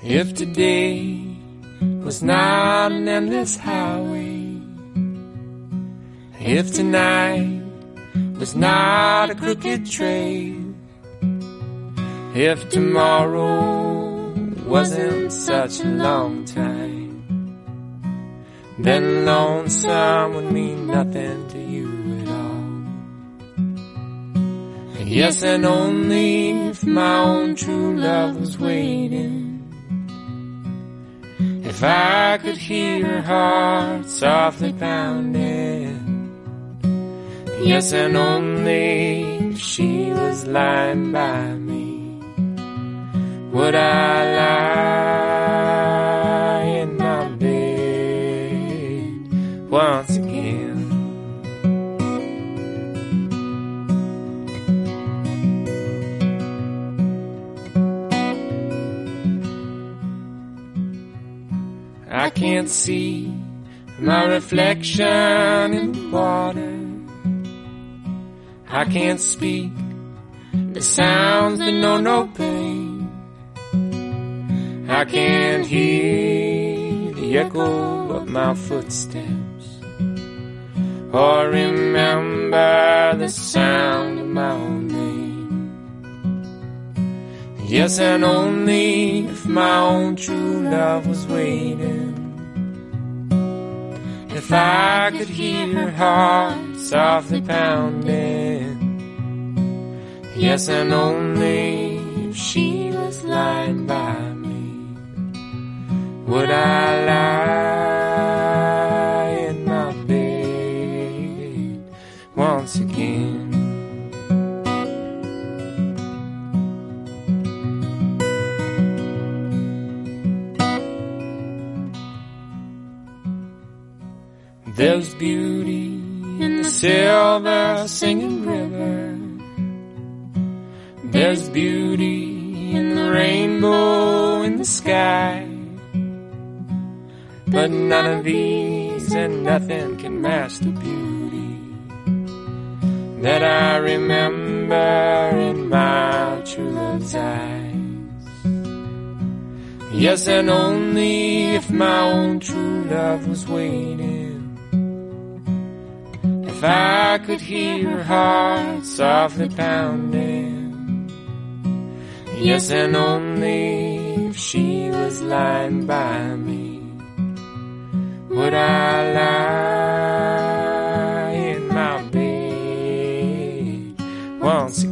If today was not an endless highway, if tonight was not a crooked trail, if tomorrow wasn't such a long time, then lonesome would mean nothing to you at all. Yes, and only if my own true love was waiting, if I could hear her heart softly pounding, yes, and only if she was lying by me, would I lie in my bed once again. I can't see my reflection in the water, I can't speak the sounds that know no pain, I can't hear the echo of my footsteps, or remember the sound of my own name. Yes, and only if my own true love was waiting, if I could hear her heart softly pounding, yes, and only if she was lying by me, would I lie in my bed once again. There's beauty in the silver singing river, there's beauty in the rainbow in the sky, but none of these and nothing can match the beauty that I remember in my true love's eyes. Yes, and only if my own true love was waiting, if I could hear her heart softly pounding, yes, and only if she was lying by me, would I lie in my bed once again.